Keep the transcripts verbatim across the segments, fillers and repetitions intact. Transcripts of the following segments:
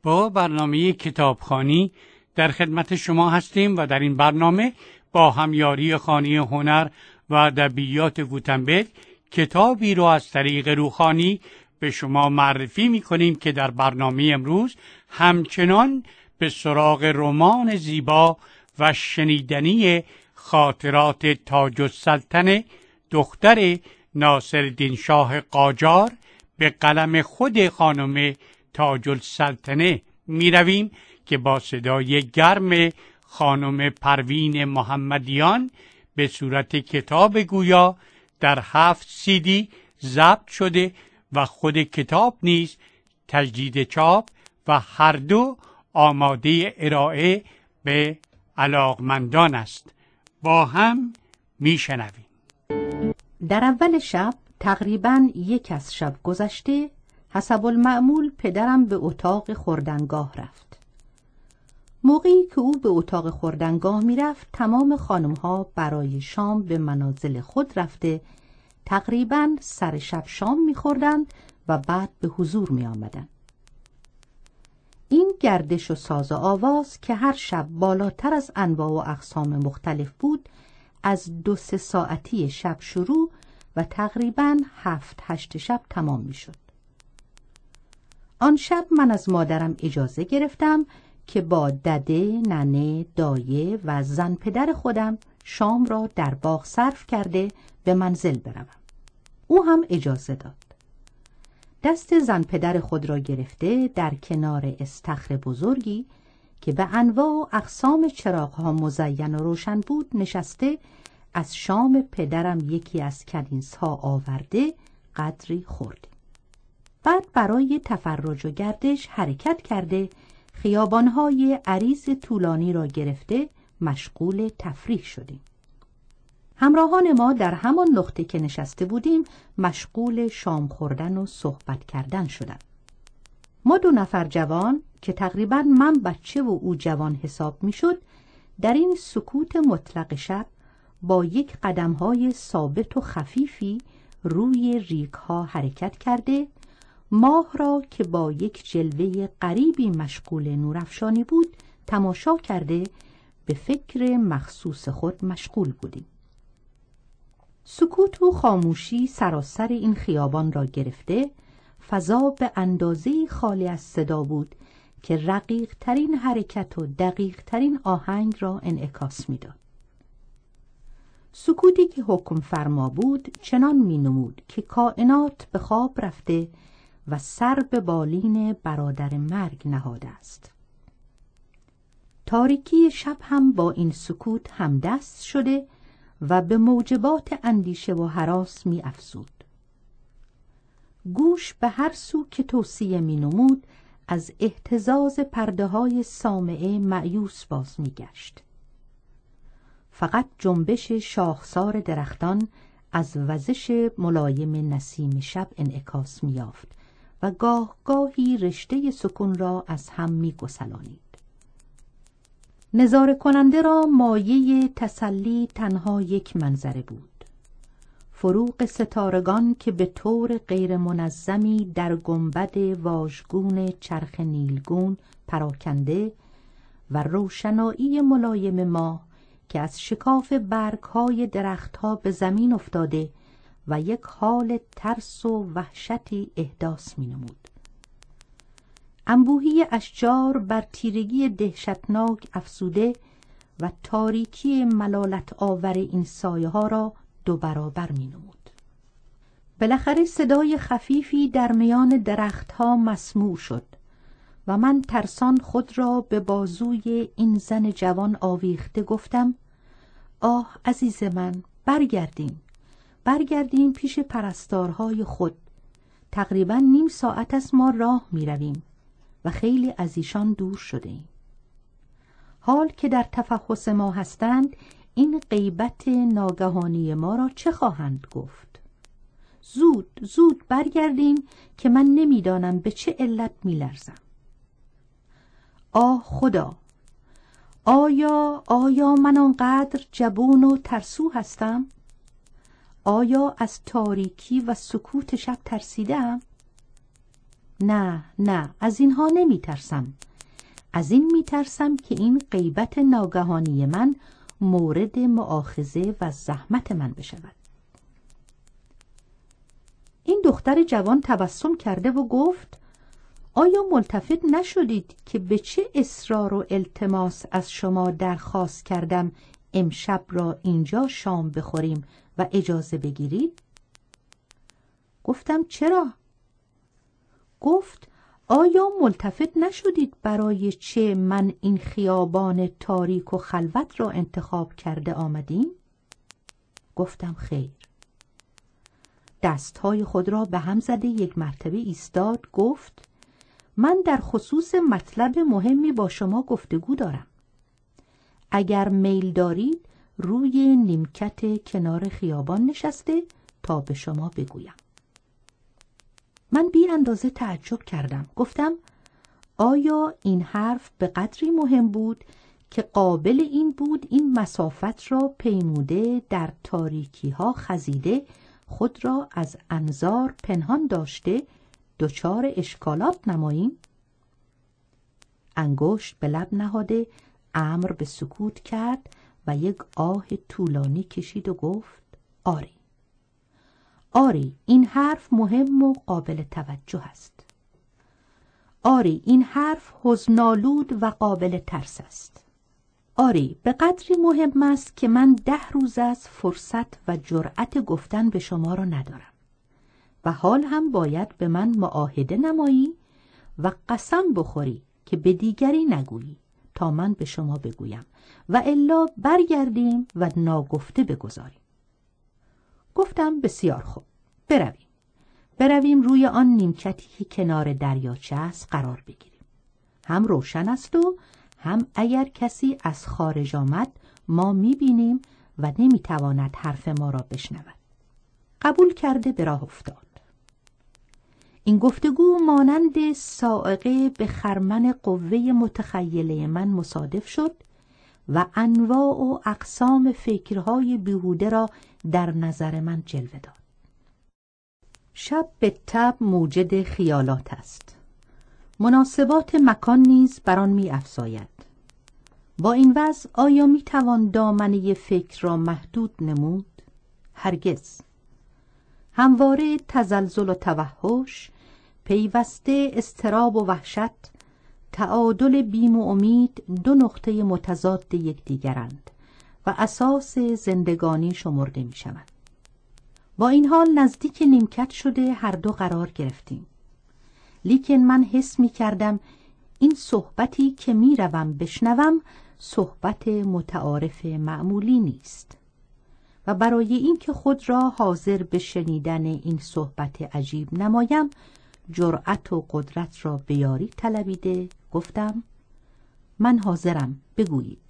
با برنامه کتابخوانی در خدمت شما هستیم و در این برنامه با همیاری خانه هنر و ادبیات گوتنبرگ کتابی رو از طریق روحانی به شما معرفی می‌کنیم که در برنامه امروز همچنان به سراغ رمان زیبا و شنیدنی خاطرات تاج السلطنه دختر ناصرالدین شاه قاجار به قلم خود خانم تاج السلطنه می رویم که با صدای گرم خانم پروین محمدیان به صورت کتاب گویا در هفت سیدی ضبط شده و خود کتاب نیز تجدید چاپ و هر دو آماده ارائه به علاقمندان است. با هم می شنویم. در اول شب تقریباً یک از شب گذشته حسب المعمول پدرم به اتاق خوردنگاه رفت. موقعی که او به اتاق خوردنگاه می رفت تمام خانم‌ها برای شام به منازل خود رفته تقریباً سر شب شام می خوردند و بعد به حضور می آمدند. این گردش و ساز و آواز که هر شب بالاتر از انواع و اقسام مختلف بود از دو سه ساعتی شب شروع و تقریباً هفت هشت شب تمام می شد. آن شب من از مادرم اجازه گرفتم که با دده، ننه، دایه و زن پدر خودم شام را در باغ صرف کرده به منزل بروم. او هم اجازه داد. دست زن پدر خود را گرفته در کنار استخر بزرگی که به انواع و اقسام چراغ‌ها مزین و روشن بود نشسته از شام پدرم یکی از کنیزها آورده قدری خوردیم. بعد برای تفرج و گردش حرکت کرده خیابان‌های عریض طولانی را گرفته مشغول تفریح شدیم. همراهان ما در همان نقطه که نشسته بودیم مشغول شام خوردن و صحبت کردن شدند. ما دو نفر جوان که تقریباً من بچه و او جوان حساب می شد در این سکوت مطلق شب با یک قدم‌های ثابت و خفیفی روی ریگ‌ها حرکت کرده ماه را که با یک جلوه غریبی مشغول نورافشانی بود تماشا کرده به فکر مخصوص خود مشغول بودیم. سکوت و خاموشی سراسر این خیابان را گرفته فضا به اندازه‌ای خالی از صدا بود که رقیق ترین حرکت و دقیق ترین آهنگ را انعکاس می‌داد. سکوتی که حکم فرما بود چنان می‌نمود که کائنات به خواب رفته و سر به بالین برادر مرگ نهاده است. تاریکی شب هم با این سکوت همدست شده و به موجبات اندیشه و هراس می افزود. گوش به هر سو که توصیه می نمود از اهتزاز پرده های سامعه مأیوس باز می گشت. فقط جنبش شاخسار درختان از وزش ملایم نسیم شب انعکاس می یافت و گاه گاهی رشته سکون را از هم می گسلانید. نظاره کننده را مایه تسلی تنها یک منظره بود. فروغ ستارگان که به طور غیر منظمی در گنبد واژگون چرخ نیلگون پراکنده و روشنایی ملایم ماه که از شکاف برگ‌های درخت‌ها به زمین افتاده و یک حال ترس و وحشتی احداث می‌نمود. انبوهی اشجار بر تیرگی دهشتناک افزوده و تاریکی ملالت آور این سایه ها را دو برابر می نمود. بالاخره صدای خفیفی در میان درختها مسموع شد و من ترسان خود را به بازوی این زن جوان آویخته گفتم: آه عزیز من، برگردیم برگردیم پیش پرستارهای خود. تقریبا نیم ساعت از ما راه می رویم و خیلی از ایشان دور شده ایم. حال که در تفحص ما هستند این غیبت ناگهانی ما را چه خواهند گفت؟ زود زود برگردیم که من نمیدانم به چه علت می لرزم. آه خدا، آیا آیا من آنقدر جبون و ترسو هستم؟ آیا از تاریکی و سکوت شب ترسیدم؟ نه نه، از اینها نمی ترسم. از این می ترسم که این غیبت ناگهانی من مورد مؤاخذه و زحمت من بشود. این دختر جوان تبسم کرده و گفت: آیا ملتفت نشدید که به چه اصرار و التماس از شما درخواست کردم امشب را اینجا شام بخوریم و اجازه بگیرید؟ گفتم: چرا؟ گفت: آیا ملتفت نشدید برای چه من این خیابان تاریک و خلوت را انتخاب کرده آمدیم؟ گفتم: خیر. دستهای خود را به هم زده یک مرتبه ایستاد. گفت: من در خصوص مطلب مهمی با شما گفتگو دارم. اگر میل دارید روی نیمکت کنار خیابان نشسته تا به شما بگویم. من بی اندازه تعجب کردم. گفتم: آیا این حرف به قدری مهم بود که قابل این بود این مسافت را پیموده در تاریکی ها خزیده خود را از انظار پنهان داشته دچار اشکالات نماییم؟ انگشت به لب نهاده امر به سکوت کرد و یک آه طولانی کشید و گفت: آری آری، این حرف مهم و قابل توجه است. آری، این حرف حزن‌آلود و قابل ترس است. آری، به قدری مهم است که من ده روز از فرصت و جرأت گفتن به شما را ندارم و حال هم باید به من معاهده نمایی و قسم بخوری که به دیگری نگویی تا من به شما بگویم و الا برگردیم و ناگفته بگذاریم. گفتم: بسیار خوب، برویم. برویم روی آن نیمکتی که کنار دریاچه است قرار بگیریم. هم روشن است و هم اگر کسی از خارج آمد ما می‌بینیم و نمی‌تواند حرف ما را بشنود. قبول کرده به راه افتاد. این گفتگو مانند صاعقه به خرمن قوه متخیله من مصادف شد و انواع و اقسام فکرهای بیهوده را در نظر من جلوه داد. شب به طبع موجد خیالات است. مناسبات مکان نیز بر آن می افزاید. با این وضع آیا می توان دامنه فکر را محدود نمود؟ هرگز. همواره تزلزل و توحش، پیوسته اضطراب و وحشت، تعادل بیم و امید دو نقطه متضاد یکدیگرند و اساس زندگانی شمرده می شوند. با این حال نزدیک نیمکت شده هر دو قرار گرفتیم. لیکن من حس می کردم این صحبتی که می روم بشنوم صحبت متعارف معمولی نیست و برای اینکه خود را حاضر به شنیدن این صحبت عجیب نمایم جرأت و قدرت را به یاری طلبیده گفتم: من حاضرم، بگویید.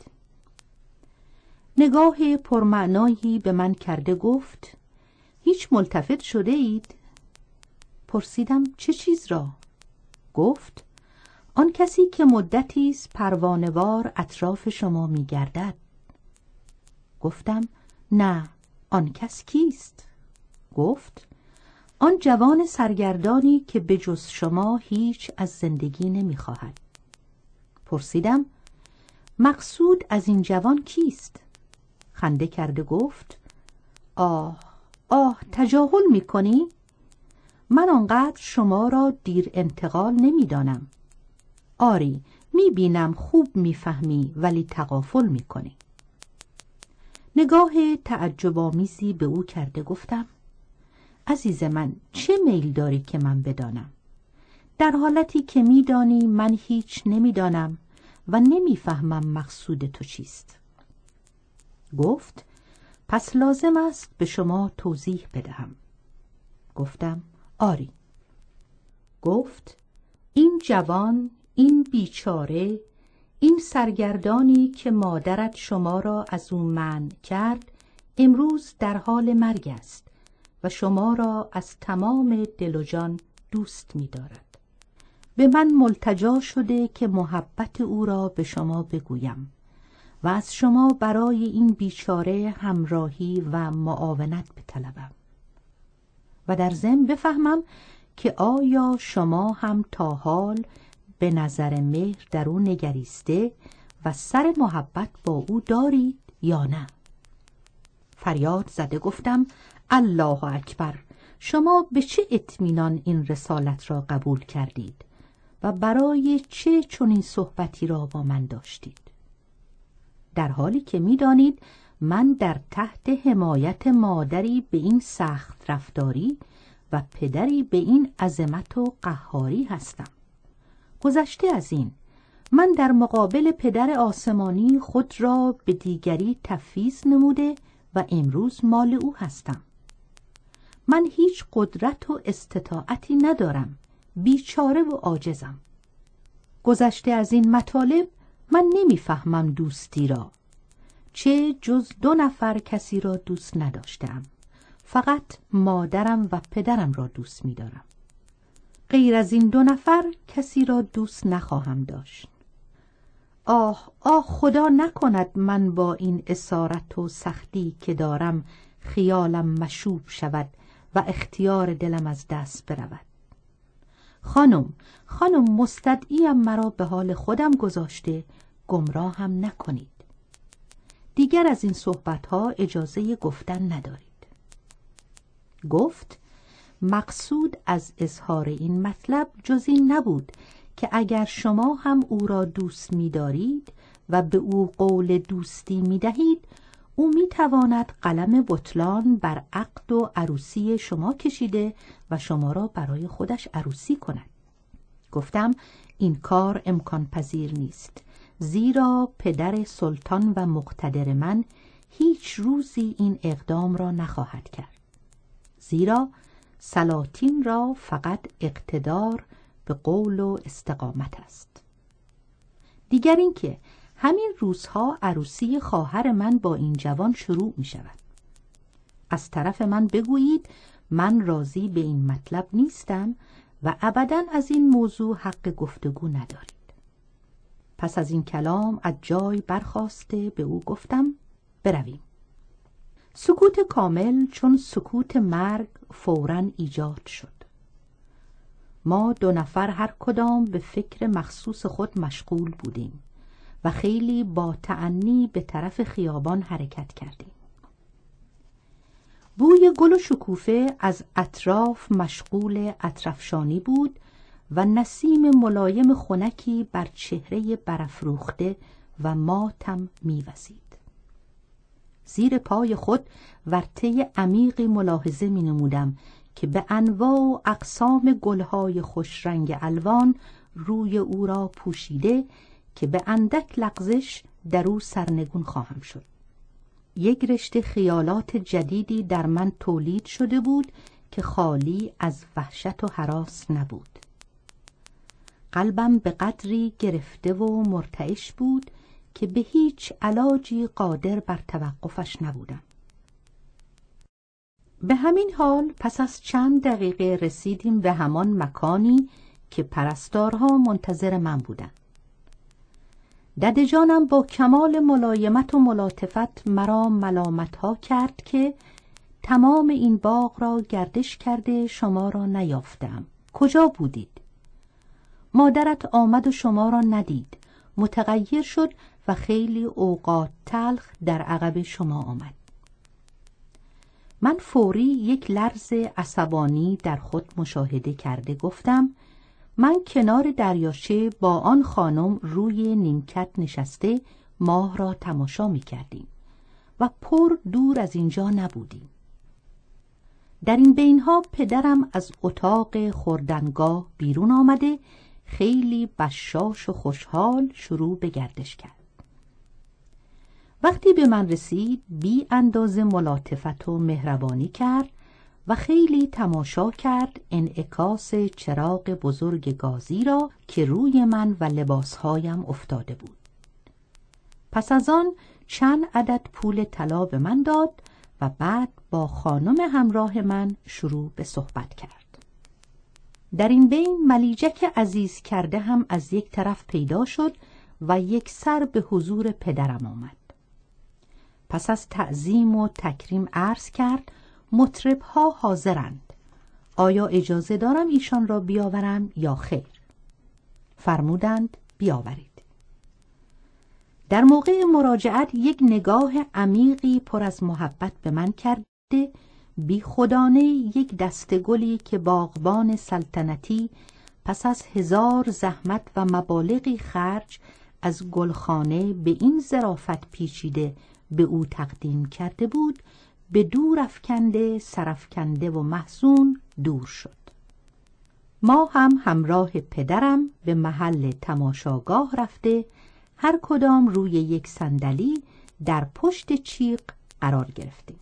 نگاه پرمعنایی به من کرده گفت: هیچ ملتفت شده اید؟ پرسیدم: چه چیز را؟ گفت: آن کسی که مدتی است پروانه‌وار اطراف شما می‌گردد. گفتم: نه، آن کس کیست؟ گفت: آن جوان سرگردانی که به جز شما هیچ از زندگی نمی‌خواهد. پرسیدم: مقصود از این جوان کیست؟ خنده کرده گفت: آه آه تجاهل می‌کنی؟ من آنقدر شما را دیر انتقال نمی‌دانم. آری، می‌بینم خوب می‌فهمی ولی تغافل می‌کنی. نگاه تعجب‌آمیزی به او کرده گفتم: عزیز من، چه میل داری که من بدانم؟ در حالتی که می‌دانی من هیچ نمی‌دانم و نمی‌فهمم مقصود تو چیست. گفت: پس لازم است به شما توضیح بدهم. گفتم: آری. گفت: این جوان، این بیچاره، این سرگردانی که مادرت شما را از او منع کرد امروز در حال مرگ است و شما را از تمام دل و جان دوست می دارد. به من ملتجا شده که محبت او را به شما بگویم و از شما برای این بیچاره همراهی و معاونت بطلبم و در ضمن بفهمم که آیا شما هم تا حال به نظر مهر در او نگریسته و سر محبت با او دارید یا نه؟ فریاد زده گفتم الله اکبر، شما به چه اطمینان این رسالت را قبول کردید و برای چه چنین صحبتی را با من داشتید؟ در حالی که می‌دانید من در تحت حمایت مادری به این سخت رفتاری و پدری به این عظمت و قهاری هستم. گذشته از این، من در مقابل پدر آسمانی خود را به دیگری تفویض نموده و امروز مال او هستم. من هیچ قدرت و استطاعتی ندارم، بیچاره و عاجزم. گذشته از این مطالب، من نمیفهمم دوستی را. چه جز دو نفر کسی را دوست نداشتم، فقط مادرم و پدرم را دوست می‌دارم. غیر از این دو نفر کسی را دوست نخواهم داشت. آه آه خدا نکند من با این اسارت و سختی که دارم خیالم مشوب شود و اختیار دلم از دست برود. خانم خانم مستدعیم مرا به حال خودم گذاشته، گمراه هم نکنید. دیگر از این صحبتها اجازه گفتن ندارید. گفت مقصود از اظهار این مطلب جز این نبود که اگر شما هم او را دوست می دارید و به او قول دوستی می دهید، او می تواند قلم بطلان بر عقد و عروسی شما کشیده و شما را برای خودش عروسی کند. گفتم این کار امکان پذیر نیست، زیرا پدر سلطان و مقتدر من هیچ روزی این اقدام را نخواهد کرد، زیرا سلاطین را فقط اقتدار به قول و استقامت است. دیگر اینکه همین روزها عروسی خواهر من با این جوان شروع می شود. از طرف من بگویید من راضی به این مطلب نیستم و ابداً از این موضوع حق گفتگو ندارید. پس از این کلام از جای برخاسته به او گفتم برویم. سکوت کامل چون سکوت مرگ فوراً ایجاد شد. ما دو نفر هر کدام به فکر مخصوص خود مشغول بودیم و خیلی با تأنی به طرف خیابان حرکت کردیم. بوی گل و شکوفه از اطراف مشغول اطرفشانی بود و نسیم ملایم خنکی بر چهره برافروخته و ماتم می‌وزید. زیر پای خود ورطه عمیقی ملاحظه می نمودم که به انواع و اقسام گلهای خوش رنگ الوان روی او را پوشیده که به اندک لغزش در او سرنگون خواهم شد. یک رشته خیالات جدیدی در من تولید شده بود که خالی از وحشت و هراس نبود. قلبم به قدری گرفته و مرتعش بود که به هیچ علاجی قادر بر توقفش نبودم. به همین حال پس از چند دقیقه رسیدیم به همان مکانی که پرستارها منتظر من بودند. ددجانم با کمال ملایمت و ملاطفت مرا ملامتها کرد که تمام این باغ را گردش کرده شما را نیافتم. کجا بودید؟ مادرت آمد و شما را ندید، متغیر شد و خیلی اوقات تلخ در عقب شما آمد. من فوری یک لرز عصبانی در خود مشاهده کرده گفتم من کنار دریاچه با آن خانم روی نیمکت نشسته ماه را تماشا می کردیم و پر دور از اینجا نبودیم. در این بینها پدرم از اتاق خوردنگاه بیرون آمده خیلی بشاش و خوشحال شروع به گردش کرد. وقتی به من رسید بی اندازه ملاطفت و مهربانی کرد و خیلی تماشا کرد انعکاس چراغ بزرگ گازی را که روی من و لباسهایم افتاده بود. پس از آن چند عدد پول طلا به من داد و بعد با خانم همراه من شروع به صحبت کرد. در این بین ملیجک عزیز کرده هم از یک طرف پیدا شد و یک سر به حضور پدرم آمد. پس از تعظیم و تکریم عرض کرد مطرب‌ها حاضرند. آیا اجازه دارم ایشان را بیاورم یا خیر؟ فرمودند بیاورید. در موقع مراجعت یک نگاه عمیقی پر از محبت به من کرده، بی خودانه یک دسته گلی که باغبان سلطنتی پس از هزار زحمت و مبالغی خرج از گلخانه به این ظرافت پیچیده به او تقدیم کرده بود، به دور افکنده، سرافکنده و محزون دور شد. ما هم همراه پدرم به محل تماشاگاه رفته، هر کدام روی یک صندلی در پشت چیغ قرار گرفتیم.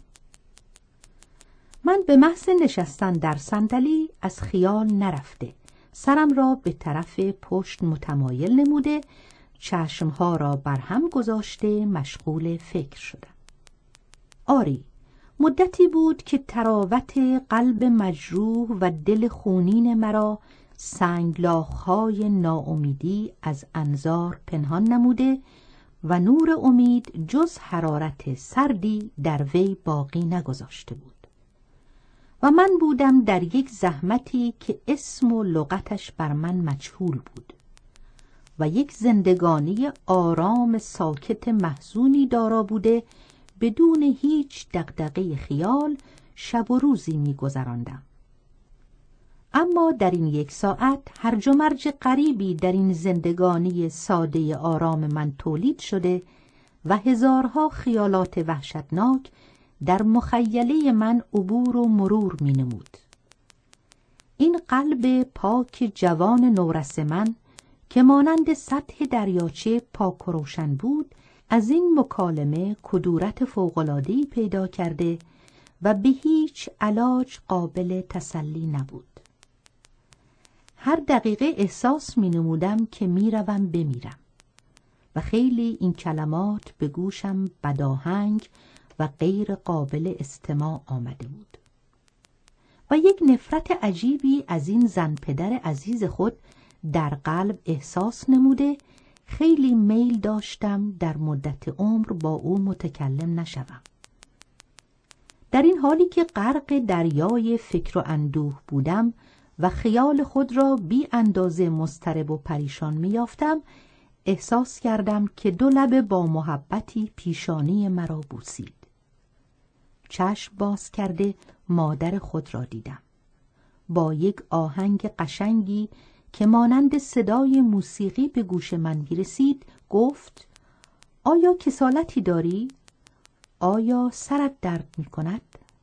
من به محض نشستن در صندلی از خیال نرفته، سرم را به طرف پشت متمایل نموده، چشمها را بر هم گذاشته مشغول فکر شدم. آری، مدتی بود که تراوت قلب مجروح و دل خونین مرا سنگلاخ‌های ناامیدی از انظار پنهان نموده و نور امید جز حرارت سردی در وی باقی نگذاشته بود. و من بودم در یک زحمتی که اسم و لغتش بر من مجهول بود و یک زندگانی آرام ساکت محزونی دارا بوده، بدون هیچ دغدغه خیال شب و روزی می گذراندم. اما در این یک ساعت هرج و مرج غریبی در این زندگانی ساده آرام من تولید شده و هزارها خیالات وحشتناک در مخیله من عبور و مرور می نمود. این قلب پاک جوان نورس من که مانند سطح دریاچه پاک و روشن بود، از این مکالمه کدورت فوق‌العاده‌ای پیدا کرده و به هیچ علاج قابل تسلی نبود. هر دقیقه احساس می نمودم که می روم بمیرم و خیلی این کلمات به گوشم بداهنگ و غیر قابل استماع آمده بود و یک نفرت عجیبی از این زن پدر عزیز خود در قلب احساس نموده، خیلی میل داشتم در مدت عمر با او متکلم نشوم. در این حالی که غرق دریای فکر و اندوه بودم و خیال خود را بی اندازه مضطرب و پریشان می یافتم، احساس کردم که دو لب با محبتی پیشانی مرا بوسید. چشم باز کرده مادر خود را دیدم. با یک آهنگ قشنگی که مانند صدای موسیقی به گوش من می‌رسید گفت: آیا کسالتی داری؟ آیا سرت درد می‌کند؟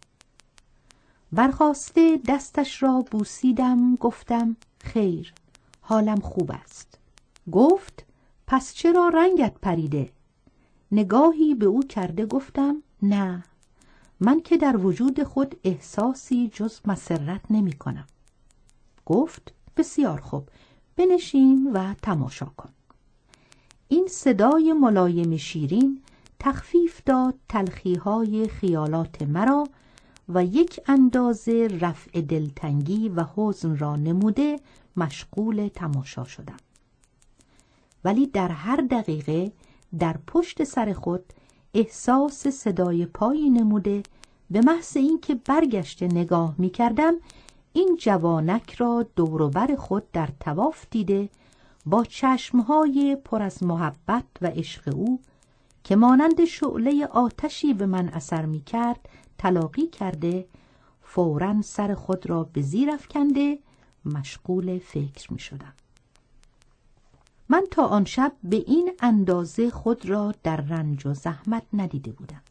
برخاسته دستش را بوسیدم، گفتم: خیر، حالم خوب است. گفت: پس چرا رنگت پریده؟ نگاهی به او کرده گفتم: نه، من که در وجود خود احساسی جز مسرت نمی کنم. گفت: بسیار خوب، بنشین و تماشا کن. این صدای ملایم شیرین تخفیف داد تلخی‌های خیالات مرا و یک اندازه رفع دلتنگی و حزن را نموده مشغول تماشا شدم. ولی در هر دقیقه در پشت سر خود احساس صدای پایی نموده، به محض اینکه برگشته نگاه می کردم این جوانک را دوروبر خود در طواف دیده، با چشمهای پر از محبت و عشق او که مانند شعله آتشی به من اثر می کرد تلاقی کرده، فوراً سر خود را به زیر افکنده مشغول فکر می شدم. من تا آن شب به این اندازه خود را در رنج و زحمت ندیده بودم.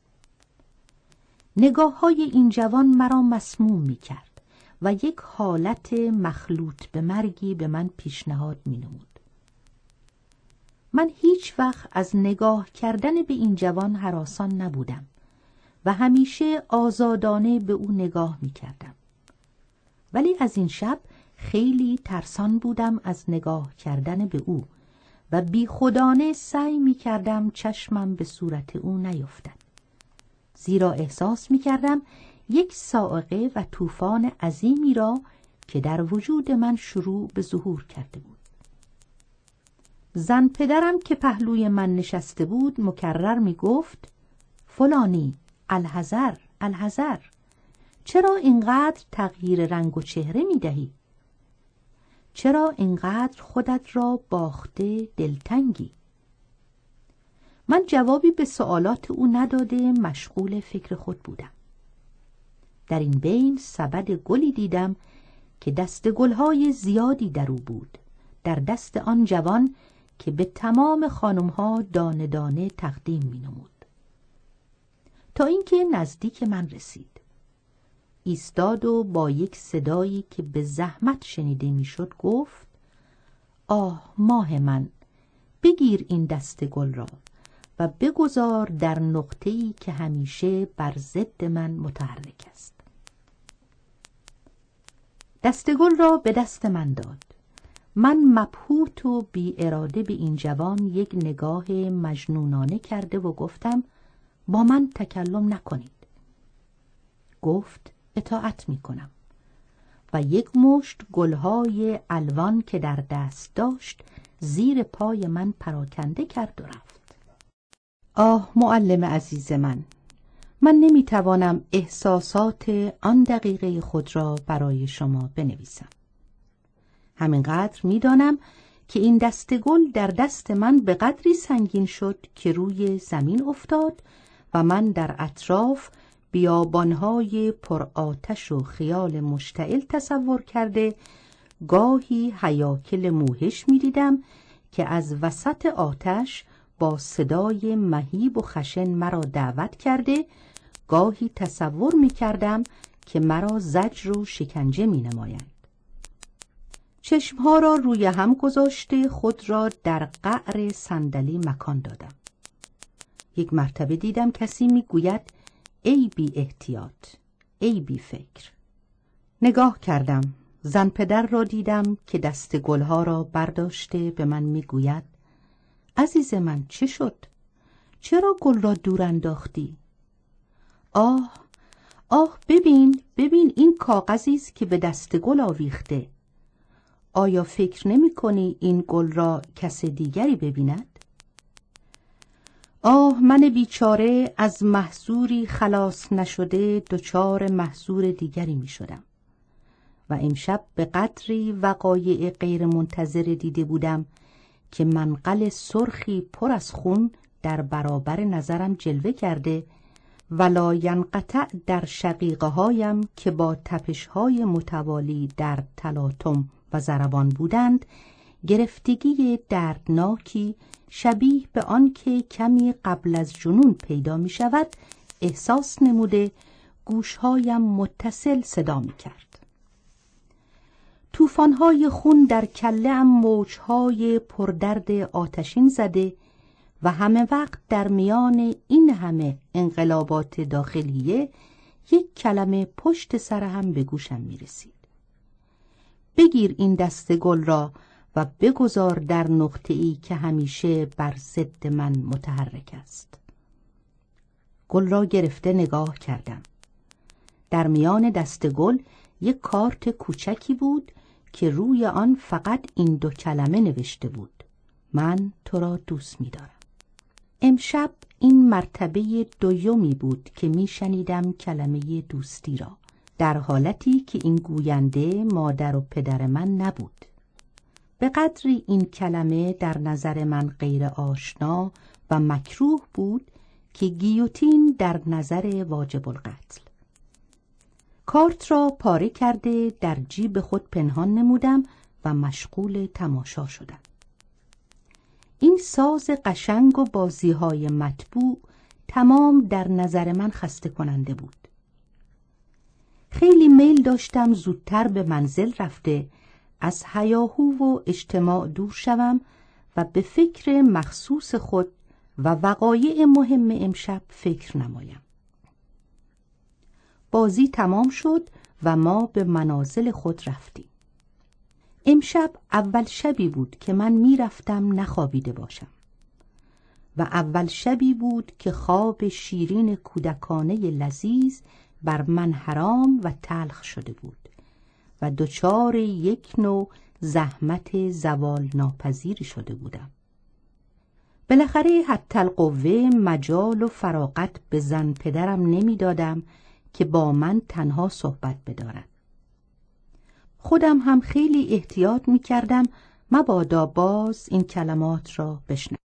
نگاه های این جوان مرا مسموم می کرد و یک حالت مخلوط به مرگی به من پیشنهاد می نمود. من هیچ وقت از نگاه کردن به این جوان هراسان نبودم و همیشه آزادانه به او نگاه می کردم. ولی از این شب خیلی ترسان بودم از نگاه کردن به او و بی خودانه سعی می کردم چشمم به صورت او نیفتد، زیرا احساس می کردم یک صاعقه و طوفان عظیمی را که در وجود من شروع به ظهور کرده بود. زن پدرم که پهلوی من نشسته بود مکرر می گفت: فلانی، الحذر، الحذر، چرا اینقدر تغییر رنگ و چهره می دهی؟ چرا اینقدر خودت را باخته دلتنگی؟ من جوابی به سوالات او نداده مشغول فکر خود بودم. در این بین سبد گلی دیدم که دست گلهای زیادی در او بود، در دست آن جوان که به تمام خانمها دانه دانه تقدیم می نمود. تا اینکه نزدیک من رسید، ایستاد و با یک صدایی که به زحمت شنیده می شد گفت: آه ماه من، بگیر این دست گل را و بگذار در نقطه‌ای که همیشه بر ضد من متحرک است. دست گل را به دست من داد. من مبهوت و بی اراده به این جوان یک نگاه مجنونانه کرده و گفتم: با من تکلم نکنید. گفت: اطاعت می کنم. و یک مشت گلهای الوان که در دست داشت زیر پای من پراکنده کرد و رفت. آه معلم عزیز من، من نمی توانم احساسات آن دقیقه خود را برای شما بنویسم. همینقدر می دانم که این دست گل در دست من به قدری سنگین شد که روی زمین افتاد و من در اطراف بیابانهای پر آتش و خیال مشتعل تصور کرده گاهی هیاکل موهش می دیدم که از وسط آتش با صدای مهیب و خشن مرا دعوت کرده، گاهی تصور می کردم که مرا زجر و شکنجه می نمایند. چشمها را روی هم گذاشته خود را در قعر صندلی مکان دادم. یک مرتبه دیدم کسی می گوید: ای بی احتیاط، ای بی فکر. نگاه کردم، زن پدر را دیدم که دست گلها را برداشته به من می گوید: عزیز من چه شد؟ چرا گل را دور انداختی؟ آه، آه ببین، ببین این کاغذی است که به دست گل آویخته. آیا فکر نمی کنی این گل را کس دیگری ببیند؟ آه من بیچاره از محصوری خلاص نشده دچار محصور دیگری می شدم. و امشب به قدری وقایع غیر منتظر دیده بودم که منقل سرخی پر از خون در برابر نظرم جلوه کرده و لا ینقطع در شقیقه هایم که با تپش های متوالی در تلاطم و ضربان بودند، گرفتگی دردناکی شبیه به آن که کمی قبل از جنون پیدا می شود احساس نموده گوشهایم متصل صدا می کرد. توفانهای خون در کله‌ام موجهای پردرد آتشین زده و همه وقت در میان این همه انقلابات داخلیه یک کلمه پشت سر هم به گوشم می رسید: بگیر این دست گل را و بگذار در نقطه‌ای که همیشه بر ضد من متحرک است. گل را گرفته نگاه کردم. در میان دست گل یک کارت کوچکی بود که روی آن فقط این دو کلمه نوشته بود: من تو را دوست می دارم. امشب این مرتبه دویمی بود که می شنیدم کلمه دوستی را، در حالتی که این گوینده مادر و پدر من نبود. به قدری این کلمه در نظر من غیر آشنا و مکروه بود که گیوتین در نظر واجب القتل. کارت را پاره کرده در جیب خود پنهان نمودم و مشغول تماشا شدم. این ساز قشنگ و بازی‌های مطبوع تمام در نظر من خسته کننده بود. خیلی میل داشتم زودتر به منزل رفته از هیاهو و اجتماع دور شوم و به فکر مخصوص خود و وقایع مهم امشب فکر نمایم. بازی تمام شد و ما به منازل خود رفتیم. امشب اول شبی بود که من می رفتم نخوابیده باشم و اول شبی بود که خواب شیرین کودکانه لذیذ بر من حرام و تلخ شده بود و دچار یک نوع زحمت زوال ناپذیری شده بودم. بالاخره حتی القوه مجال و فراغت به زن پدرم نمی دادم که با من تنها صحبت بدارد. خودم هم خیلی احتیاط می کردم مبادا باز این کلمات را بشنوم.